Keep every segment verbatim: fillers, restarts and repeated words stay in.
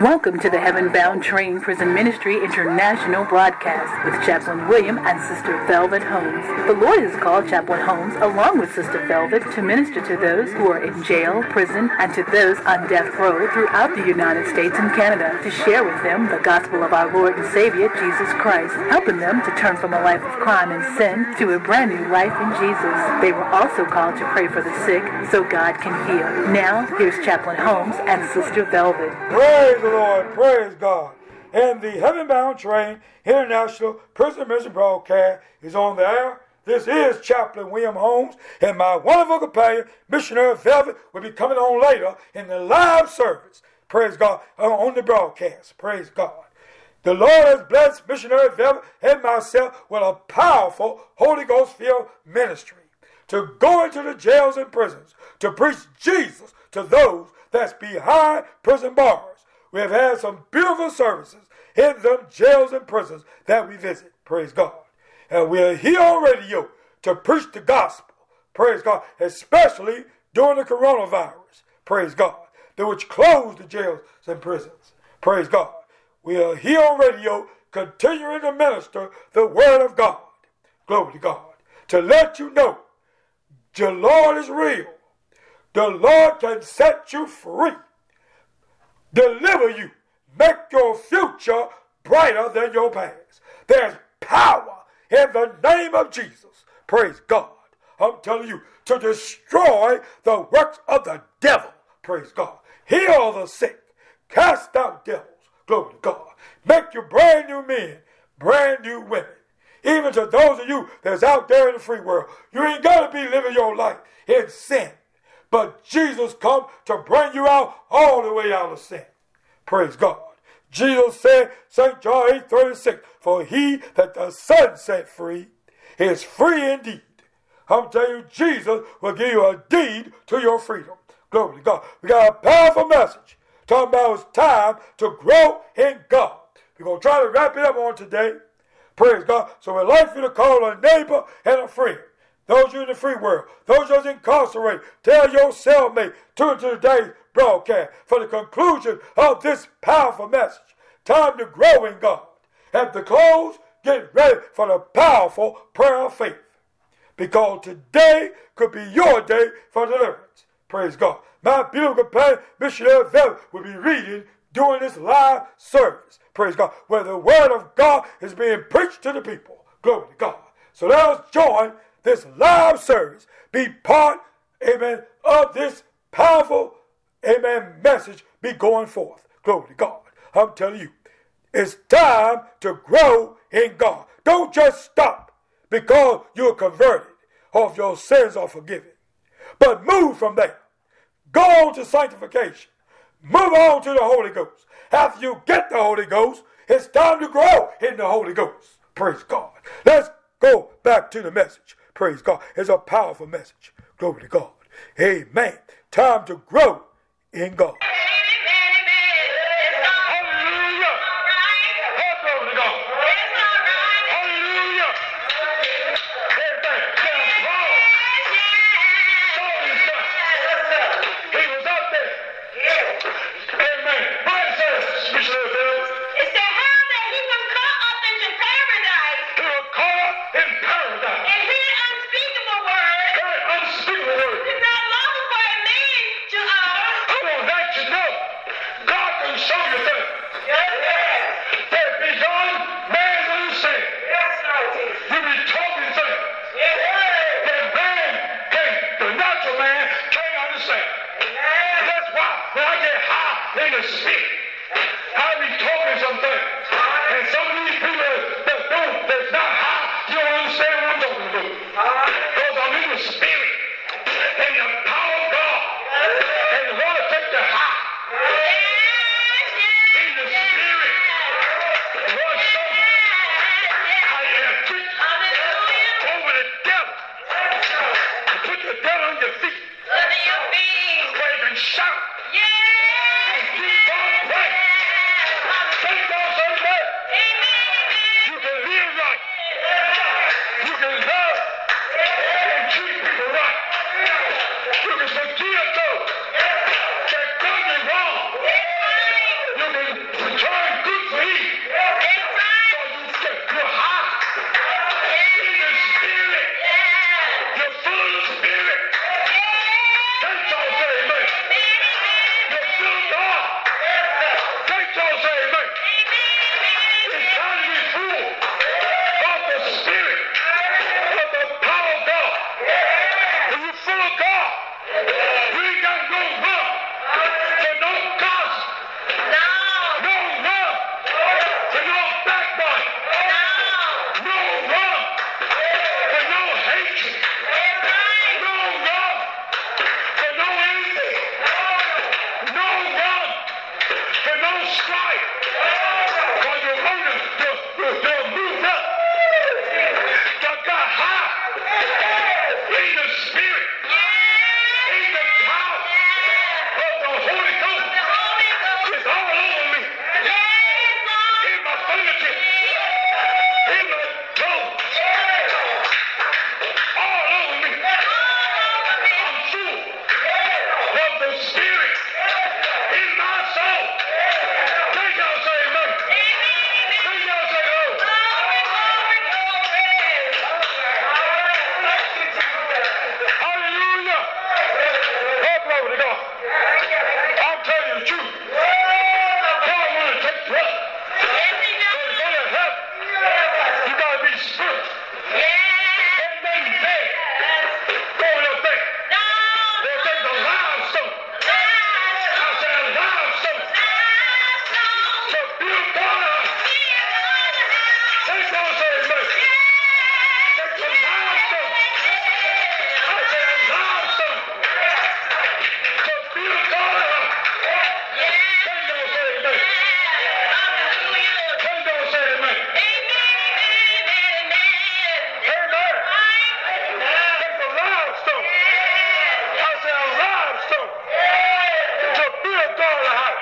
Welcome to the Heaven Bound Train Prison Ministry International broadcast with Chaplain William and Sister Velvet Holmes. The Lord has called Chaplain Holmes along with Sister Velvet to minister to those who are in jail, prison, and to those on death row throughout the United States and Canada to share with them the gospel of our Lord and Savior, Jesus Christ, helping them to turn from a life of crime and sin to a brand new life in Jesus. They were also called to pray for the sick so God can heal. Now, here's Chaplain Holmes and Sister Velvet. Praise the Lord, praise God. And the Heaven Bound Train International Prison Ministry broadcast is on the air. This is Chaplain William Holmes, and my wonderful companion, Missionary Velvet, will be coming on later in the live service. Praise God, on the broadcast. Praise God. The Lord has blessed Missionary Velvet and myself with a powerful Holy Ghost-filled ministry to go into the jails and prisons to preach Jesus to those that's behind prison bars. We have had some beautiful services in them jails and prisons that we visit. Praise God. And we are here on radio to preach the gospel. Praise God. Especially during the coronavirus. Praise God. That which closed the jails and prisons. Praise God. We are here on radio continuing to minister the word of God. Glory to God. To let you know the Lord is real. The Lord can set you free. Deliver you. Make your future brighter than your past. There's power in the name of Jesus. Praise God. I'm telling you, to destroy the works of the devil. Praise God. Heal the sick. Cast out devils. Glory to God. Make you brand new men, brand new women. Even to those of you that's out there in the free world, you ain't got to be living your life in sin. But Jesus come to bring you out all the way out of sin. Praise God. Jesus said, Saint John eight thirty-six, for he that the Son set free is free indeed. I'm telling you, Jesus will give you a deed to your freedom. Glory to God. We got a powerful message talking about it's time to grow in God. We're going to try to wrap it up on today. Praise God. So we'd like for you to call a neighbor and a friend. Those of you in the free world, those of you incarcerated, tell your cellmate, tune to today's broadcast for the conclusion of this powerful message. Time to grow in God. At the close, get ready for the powerful prayer of faith. Because today could be your day for deliverance. Praise God. My beautiful companion, Missionary Velvet, will be reading during this live service. Praise God. Where the word of God is being preached to the people. Glory to God. So let us join this live service, be part, amen, of this powerful, amen, message be going forth. Glory to God. I'm telling you, it's time to grow in God. Don't just stop because you're converted or if your sins are forgiven. But move from there. Go on to sanctification. Move on to the Holy Ghost. After you get the Holy Ghost, it's time to grow in the Holy Ghost. Praise God. Let's go back to the message. Praise God. It's a powerful message. Glory to God. Amen. Time to grow in God. Shout. Yeah. And keep on praying. strife. While your emotions, they'll, they'll move up. They'll got high. In the spirit. In the power of the Holy Ghost. It's all over me. In my fingertips. In my toes. All over me. I'm full of the Spirit in my soul. Can y'all say amen? Can y'all say oh? Hallelujah. Oh, glory to God. I'm telling you the truth. God want to take you up. So to go to heaven, you got to be spiritual. Ain't nothing dead. Go with your faith. They'll take the limestone. I said limestone. So build water. Take those say amen. Take the limestone. I said limestone. So build water. Take those say amen. Take those say amen. Amen. Take the limestone. I said a limestone. To build God a house.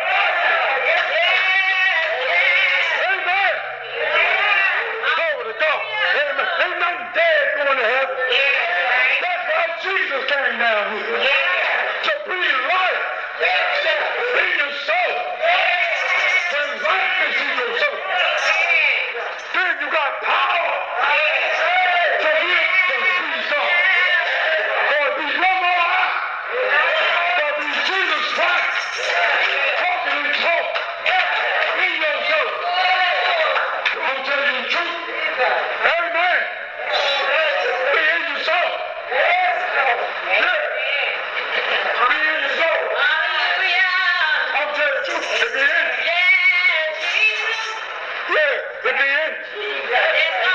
Amen. Glory to God. Amen. Ain't nothing dead going to heaven. That's why Jesus came down here. To breathe life in your soul. When life is in your soul, then you got power to live the free soul. For it be no more I, but be Jesus Christ talking in talk in your soul. I'm telling you the truth. Amen. Be in your soul. Yeah. Be in your soul. I'm telling you the truth. It be in. Yeah, it be in. Yeah,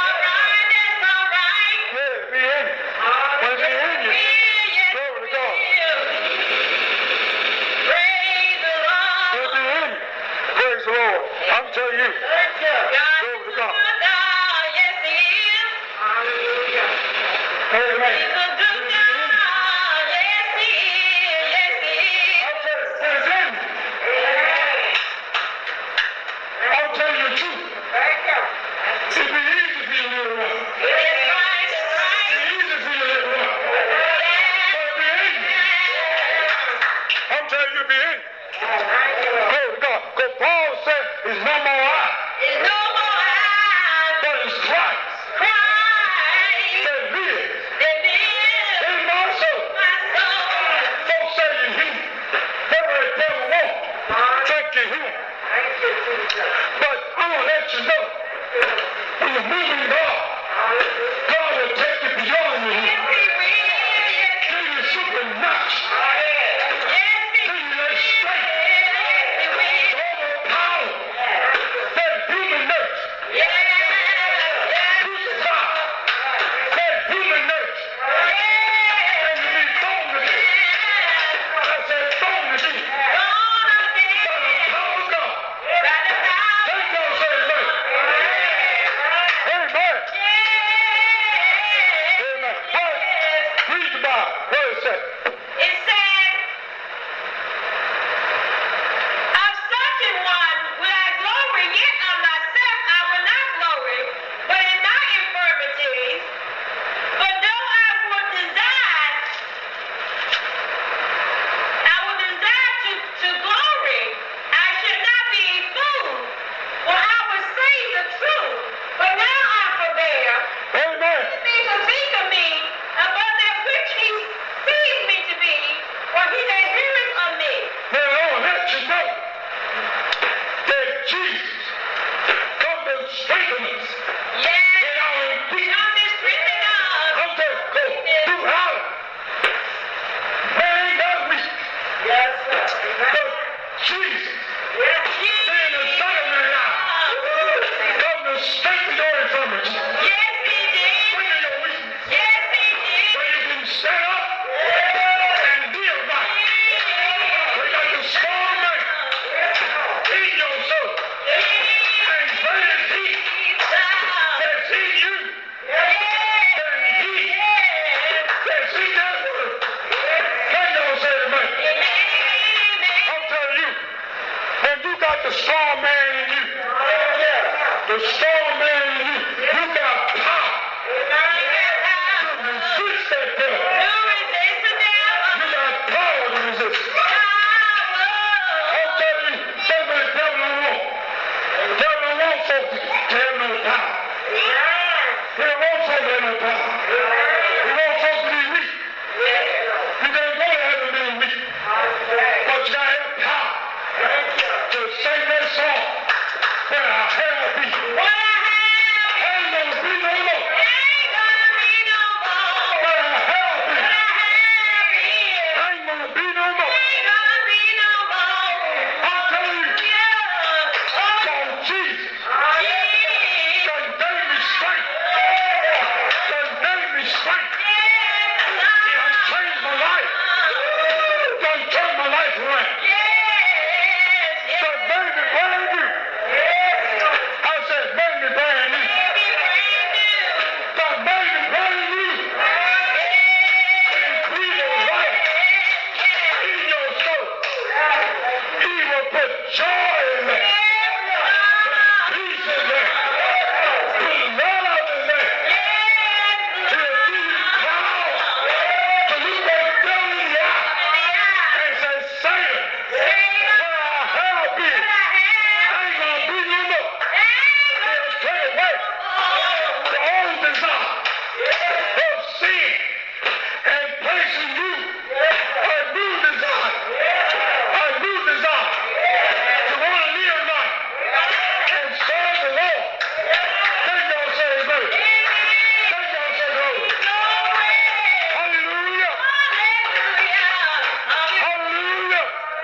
it be in. When it be in you, glory to God. It be in you. Praise the Lord. I'm telling you. Glory to God. Amen. I'm telling you the truth. It'd be easy for you to live around. It'd be easy for you to live around. But it'd be in you. I'm telling you, it'd be in you. Glory to God. Because Paul said, it's no more I, but it's Christ that lives in my soul. Folks say you human. Every devil won't think you're human. But I'm going to let you know, when you're moving God, God will take you beyond the human. Give you supernatural. Give you that strength to overpower that human nature. Crucify that human nature. And you be born again. I said born again. By the power of God. Thank y'all say amen. Amen. Amen. got the strong man in you. The strong man in you. You got power. To resist that devil. You got power to resist. I'm telling you, that's what the devil don't want. The devil don't want folks to have no power. He don't want folks to have no power. He wants folks to be weak. You don't want to have them being weak. But you got to have power to sing that song. When I have thee. Ain't gonna be no more. When I have thee. Ain't gonna be no more. I'm telling you. Oh, Jesus. Done gave me strength. Done gave me strength. He done changed my life. Done turned my life around. Done made me brand new. I said, made me brand new. Done made me brand new. And breathe your life in your soul. He will put joy in there. Peace in there. Put love in there. He'll give you power to look that devil in the eye and say, Satan, where I have been, ain't gonna be no more. He'll take away the old desire of sin and place in you a new desire, a new desire to want to live right and serve the Lord. Then y'all say amen. Then y'all say glory. Hallelujah. Hallelujah.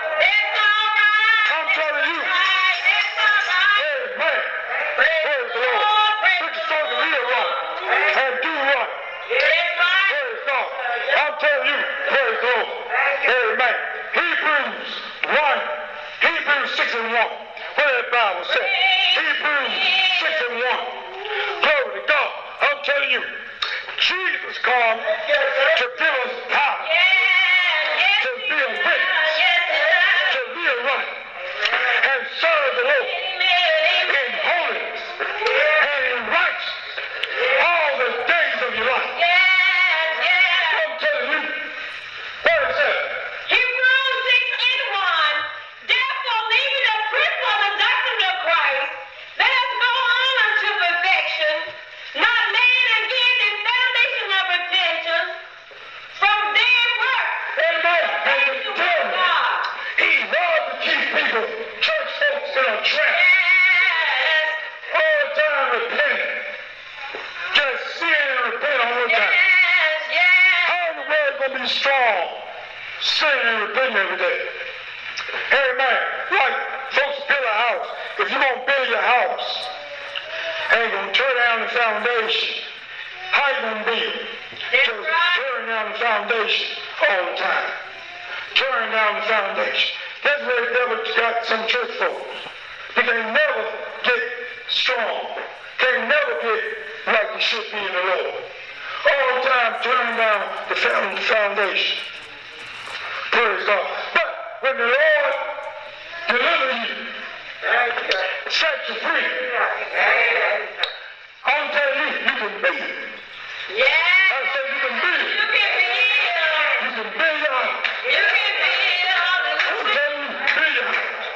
I'm telling you. Amen. Praise the Lord. Put your soul to live right and do right. Praise God. I'm telling you. Praise the Lord. Amen. Hebrews one. Hebrews six and one. What did the Bible say? Hebrews six and one. Glory to God. I'm telling you. Jesus come to give us power. To be a witness. To live right. And serve the Lord. In holiness and in righteousness all the days of your life. I'm telling you, what is that? Hebrews six and one. Therefore, leaving the principle of the doctrine of Christ, let us go on unto perfection, not laying again the foundation of repentance from dead works. Amen. And Thank the you, devil, God. he loves to keep people, church folks in a trap. Yes. All the time repenting. Just sin and repent all the time. Yes. Yes. How in the world going to be strong? Sinning and repenting every day. Amen. Like folks build a house. If you're going to build your house and you're going to tear down the foundation, how you going to build? Just tearing down the foundation all the time. Tearing down the foundation. That's where the devil got some church folks. They can never get strong. They can never get like they should be in the Lord. All the time turning down the foundation. Praise God. But when the Lord delivers you, set you free, I'm telling you, you can be. Yes. I said you can be. You can be healed. You can be your You can be healed. I'm telling you, be your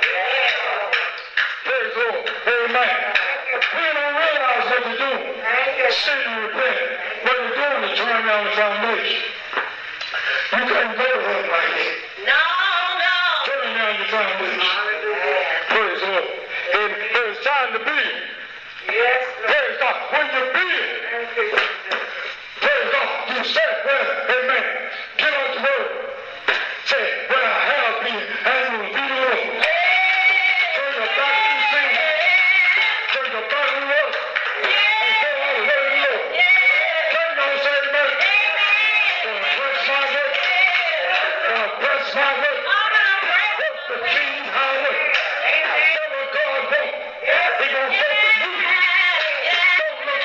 Praise the Lord. Amen. We don't realize what we're doing. Sin and repent. What we're doing is turning down the foundation. You can't go to heaven like that. No, no. Turning down the foundation. Praise the Lord. And it's time to build. Yes. Praise God. When you build, praise God. You say, well, amen. Give us the word. Say, when I have been, I ain't going to be the Lord. Turn your back to the sin. Turn your back to the Lord. And go all the way to the Lord. Turn your say, amen. Gonna press my way. Gonna press my way. What's the king's highway? That's what God wants. He gonna take the you. Don't look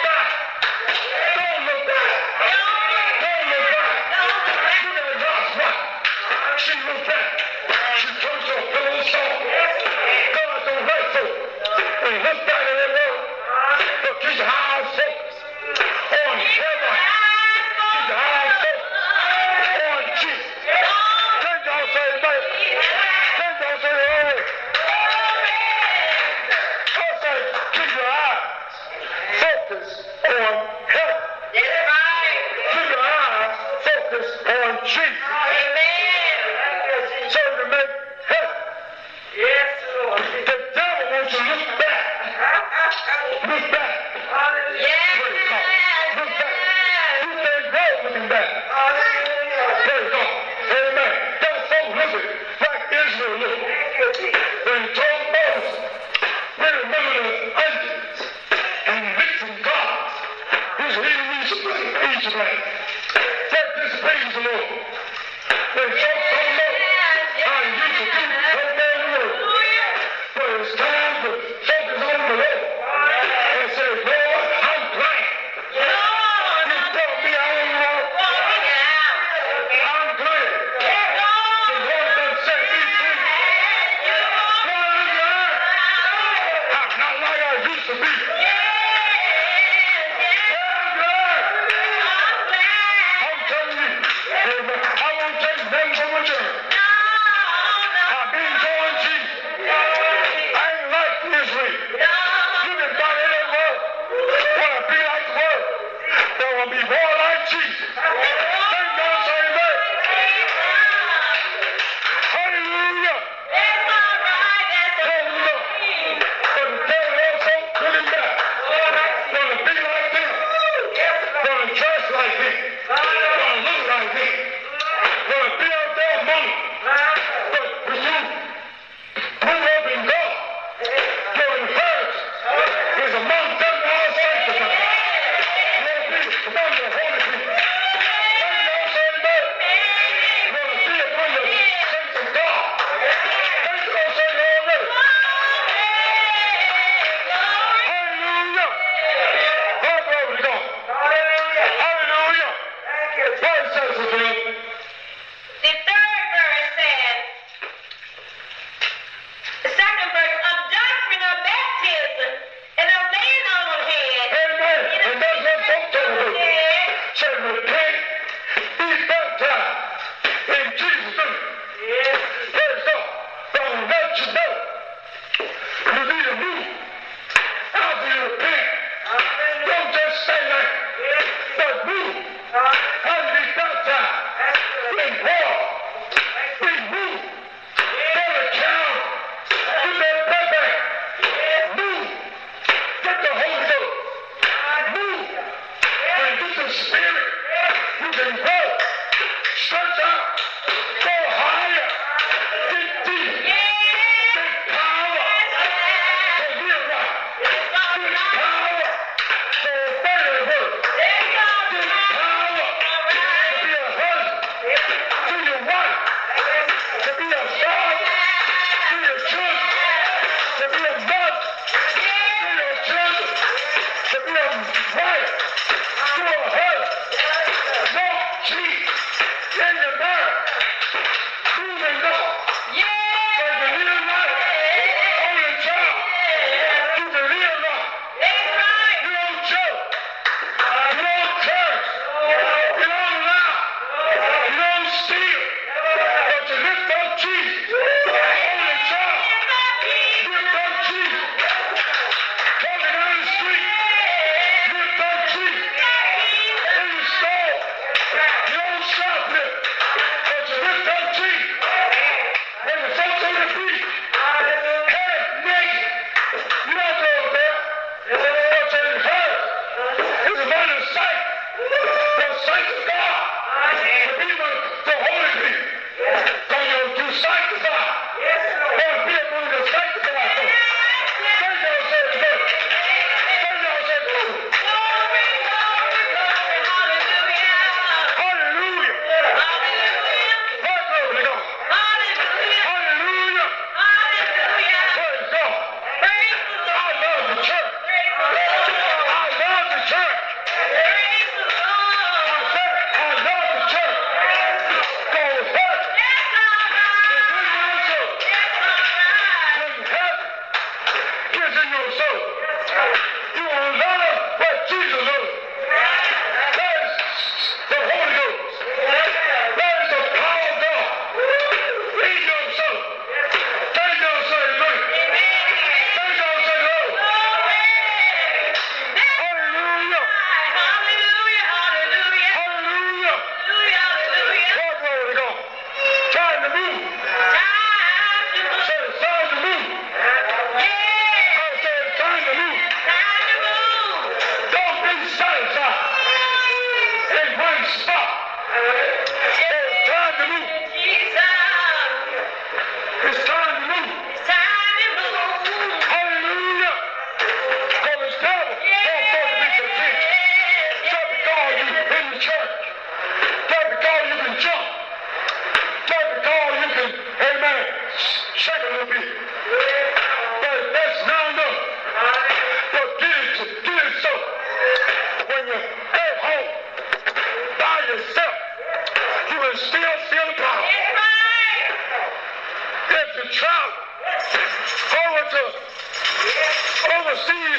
Jesus' name. Let this praise the Lord. When folks don't know how you used to do obey the Lord. But it's time to focus on the Lord and say, Lord, I'm glad. You brought me out of the world. I'm glad. The Lord done set me free. Hallelujah. I'm not like I used to be. Yeah, good.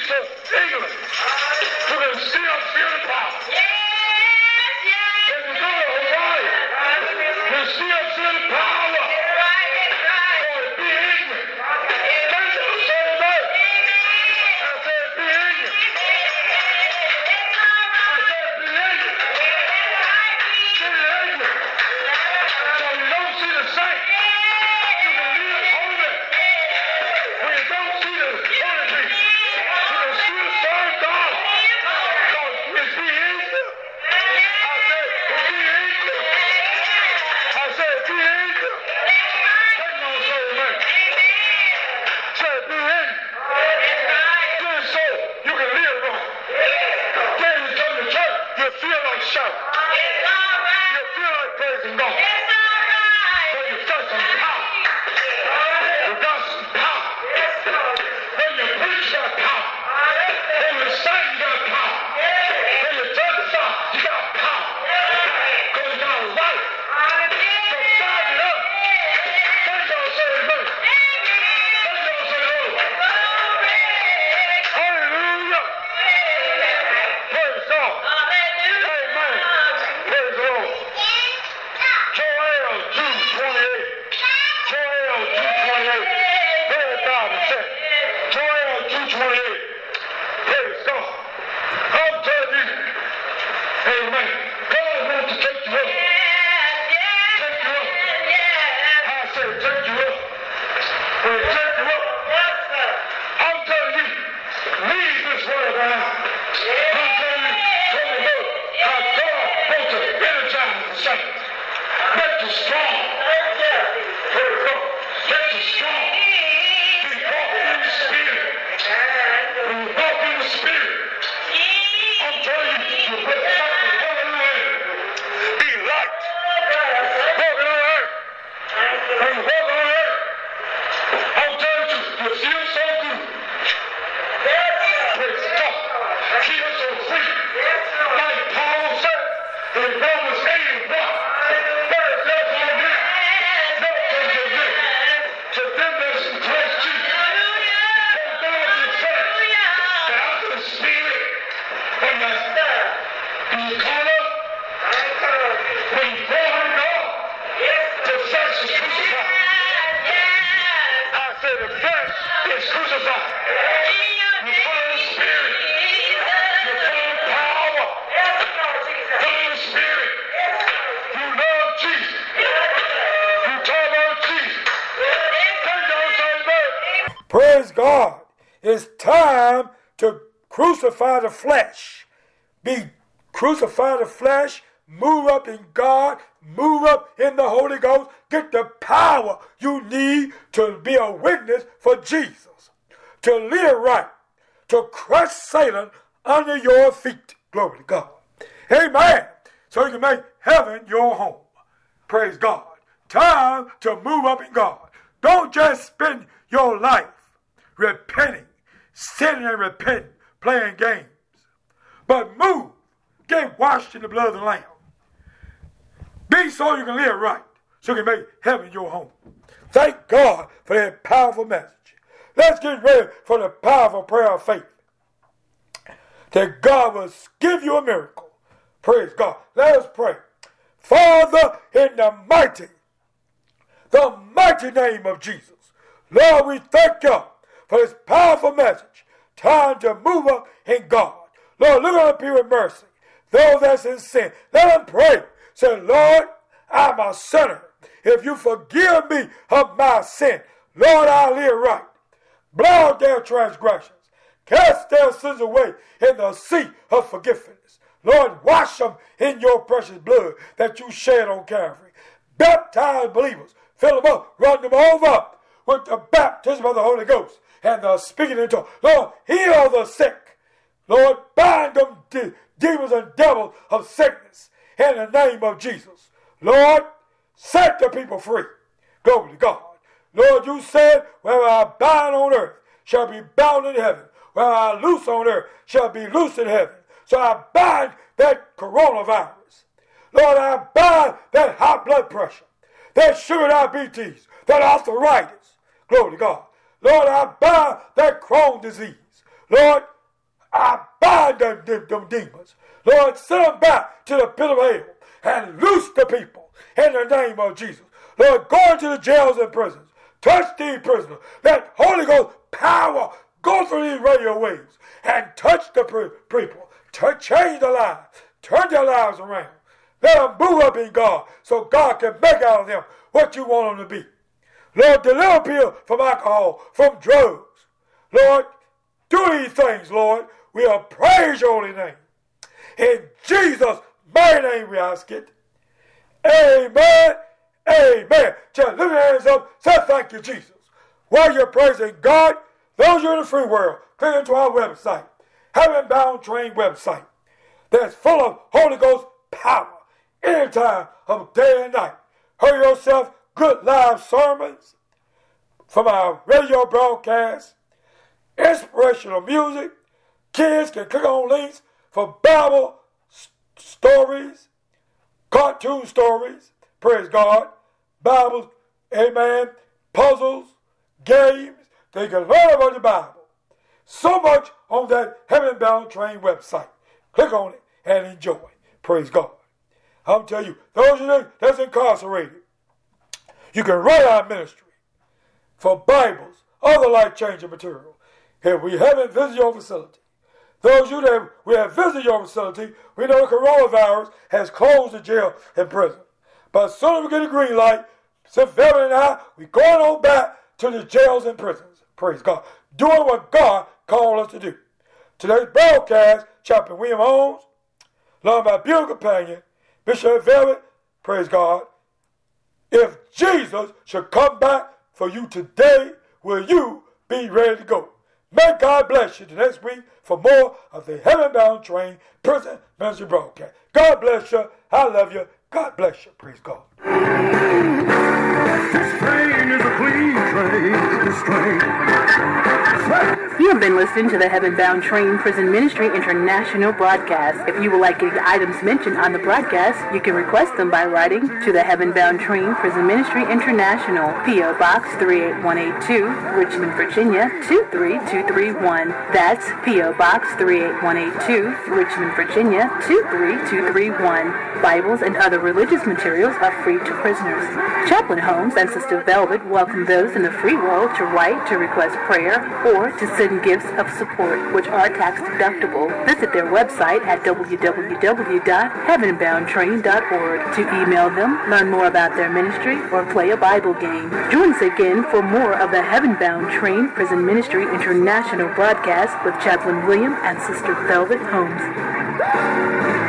to England, you can still feel the power. If you go to Hawaii, you still feel the power. So be ignorant. Can you say that? I said be ignorant. I said be ignorant. Be ignorant. So you don't see the saint. You can live holy. When you don't see the holy people, you can still serve God. Because it's be ignorant. I said be ignorant. I said be ignorant. Take no soul, man. Say be ignorant. Then so you can live right. Then you come to church, you feel like shouting. You feel like praising God. When you got some power. You got some power. When you preach, you got power. When you sing, you got power. When you testify, you got power. Because you got a right. So stand it up. Thank God, say amen. Thank God, say Lord. Hallelujah. Praise God. Amen. Praise the Lord. Joel two twenty-eight. Joel two twenty-eight. Very Bible said. Joel two twenty-eight. Praise God. I'm telling you. Amen. God wants to take you up. Take you up. I said take you up. When he take you up, I'm telling you, leave this world now. I'm telling you, from the book, how God wants to energize the saints. Make you strong. Praise God. Make you strong. Be walking in the Spirit. When you walk in the Spirit, I'm telling you, you put something over the way. Be light. Walking on earth. When you walk on earth, I'm telling you, you feel so good. Praise God. Feel so free. Like Paul said in Romans eight and one. There is therefore now no condemnation to them that is in Christ Jesus. For God is said that after the Spirit, when you, when you call up, when you call him God, the flesh is crucified. I said the flesh is crucified. You follow the Spirit. You follow power. Follow the Spirit. You love Jesus. You talk about Jesus. Thank God, say amen. Praise God. It's time to crucify the flesh. Be crucify the flesh. Move up in God. Move up in the Holy Ghost. Get the power you need to be a witness for Jesus. To live right. To crush Satan under your feet. Glory to God. Amen. So you can make heaven your home. Praise God. Time to move up in God. Don't just spend your life repenting, sinning and repenting, playing games. But move. Get washed in the blood of the Lamb. Be so you can live right. So you can make heaven your home. Thank God for that powerful message. Let's get ready for the powerful prayer of faith. That God will give you a miracle. Praise God. Let us pray. Father, in the mighty, the mighty name of Jesus. Lord, we thank you for this powerful message. Time to move up in God. Lord, look on the people with mercy. Those that's in sin, let them pray. Say, Lord, I'm a sinner. If you forgive me of my sin, Lord, I'll live right. Blot their transgressions. Cast their sins away in the sea of forgiveness. Lord, wash them in your precious blood that you shed on Calvary. Baptize believers. Fill them up. Run them over with the baptism of the Holy Ghost and the speaking in tongues. Lord, heal the sick. Lord, bind them de- demons and devils of sickness in the name of Jesus. Lord, set the people free. Glory to God. Lord, you said, where I bind on earth shall be bound in heaven. Where I loose on earth shall be loose in heaven. So I bind that coronavirus. Lord, I bind that high blood pressure, that sugar diabetes, that arthritis. Glory to God. Lord, I bind that Crohn's disease. Lord, I bind them, them, them demons. Lord, send them back to the pit of hell and loose the people in the name of Jesus. Lord, go into the jails and prisons. Touch these prisoners. Let Holy Ghost power go through these radio waves and touch the people. To change their lives. Turn their lives around. Let them move up in God so God can make out of them what you want them to be. Lord, deliver people from alcohol, from drugs. Lord, do these things, Lord. We'll praise your holy name. In Jesus' mighty name we ask it. Amen. Amen. Just lift your hands up. Say thank you, Jesus. While you're praising God, those of you in the free world, click into our website, Heaven Bound Train website, that's full of Holy Ghost power any time of day and night. Hear yourself good live sermons from our radio broadcast, inspirational music. Kids can click on links for Bible st- stories, cartoon stories, praise God, Bibles, amen, puzzles, games. They can learn about the Bible. So much on that Heaven Bound Train website. Click on it and enjoy. Praise God. I'm telling you, those of you that's incarcerated, you can write our ministry for Bibles, other life-changing material. If we haven't visited your facility, those of you that we have visited your facility, we know the coronavirus has closed the jail and prison. But as soon as we get a green light, Sister Velvet and I, we're going on back to the jails and prisons. Praise God. Doing what God called us to do. Today's broadcast, Chaplain William Holmes, along by beautiful companion, Bishop Velvet, praise God. If Jesus should come back for you today, will you be ready to go? May God bless you the next week for more of the Heaven Bound Train Prison Ministry broadcast. God bless you. I love you. God bless you. Praise God. This train is a clean train. This train. You have been listening to the Heaven Bound Train Prison Ministry International broadcast. If you would like any items mentioned on the broadcast, you can request them by writing to the Heaven Bound Train Prison Ministry International, P O Box three eight one eight two, Richmond, Virginia two three two three one. That's P O Box three eight one eight two, Richmond, Virginia two three two three one. Bibles and other religious materials are free to prisoners. Chaplain Holmes and Sister Velvet welcome those in the free world to write to request prayer or to send gifts of support, which are tax deductible. Visit their website at w w w dot heaven bound train dot org to email them, learn more about their ministry, or play a Bible game. Join us again for more of the Heaven Bound Train Prison Ministry International broadcast with Chaplain William and Sister Velvet Holmes.